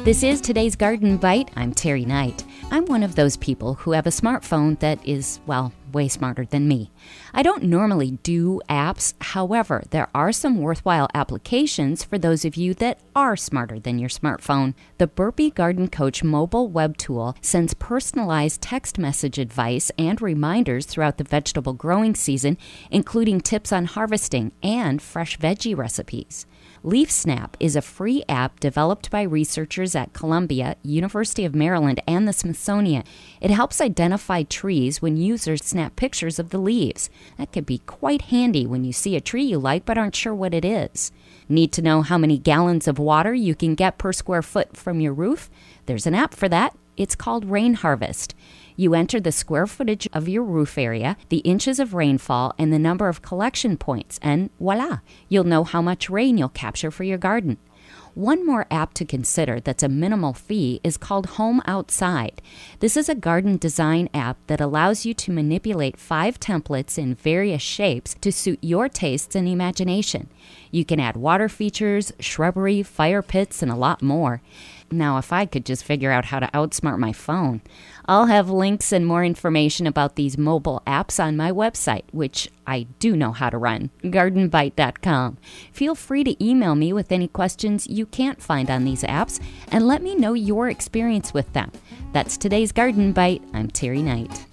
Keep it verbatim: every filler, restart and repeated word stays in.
This is today's Garden Bite. I'm Terry Knight. I'm one of those people who have a smartphone that is, well, way smarter than me. I don't normally do apps. However, there are some worthwhile applications for those of you that are smarter than your smartphone. The Burpee Garden Coach mobile web tool sends personalized text message advice and reminders throughout the vegetable growing season, including tips on harvesting and fresh veggie recipes. LeafSnap is a free app developed by researchers at Columbia, University of Maryland, and the Smithsonian. It helps identify trees when users snap pictures of the leaves. That could be quite handy when you see a tree you like but aren't sure what it is. Need to know how many gallons of water you can get per square foot from your roof? There's an app for that. It's called Rain Harvest. You enter the square footage of your roof area, the inches of rainfall, and the number of collection points, and voila, you'll know how much rain you'll capture for your garden. One more app to consider that's a minimal fee is called Home Outside. This is a garden design app that allows you to manipulate five templates in various shapes to suit your tastes and imagination. You can add water features, shrubbery, fire pits, and a lot more. Now, if I could just figure out how to outsmart my phone. I'll have links and more information about these mobile apps on my website, which I do know how to run, garden bite dot com. Feel free to email me with any questions you can't find on these apps, and let me know your experience with them. That's today's Garden Bite. I'm Terry Knight.